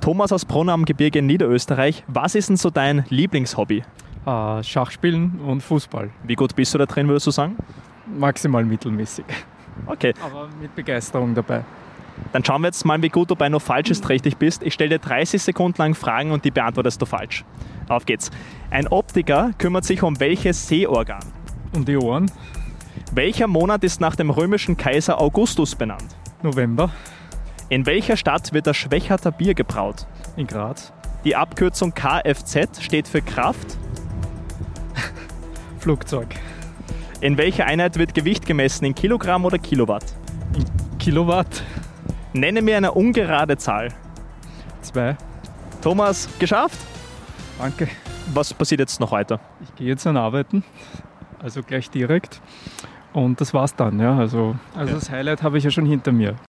Thomas aus Brunn am Gebirge in Niederösterreich. Was ist denn so dein Lieblingshobby? Schachspielen und Fußball. Wie gut bist du da drin, würdest du sagen? Maximal mittelmäßig. Okay, Aber mit Begeisterung dabei. dann schauen wir jetzt mal, wie gut du bei noch Falsches richtig bist. Ich stelle dir 30 Sekunden lang Fragen und die beantwortest du falsch. Auf geht's. Ein Optiker kümmert sich um welches Sehorgan? Und die Ohren? Welcher Monat ist nach dem römischen Kaiser Augustus benannt? November In welcher Stadt wird das Schwächerter Bier gebraut? in Graz. Die Abkürzung Kfz steht für Kraft. Flugzeug. In welcher Einheit wird Gewicht gemessen? In Kilogramm oder Kilowatt? Kilowatt. Nenne mir eine ungerade Zahl. 2. Thomas, geschafft? Danke. Was passiert jetzt noch weiter? Ich gehe jetzt an Arbeiten. Also gleich direkt. Und das war's dann. Ja. Also das Highlight habe ich ja schon hinter mir.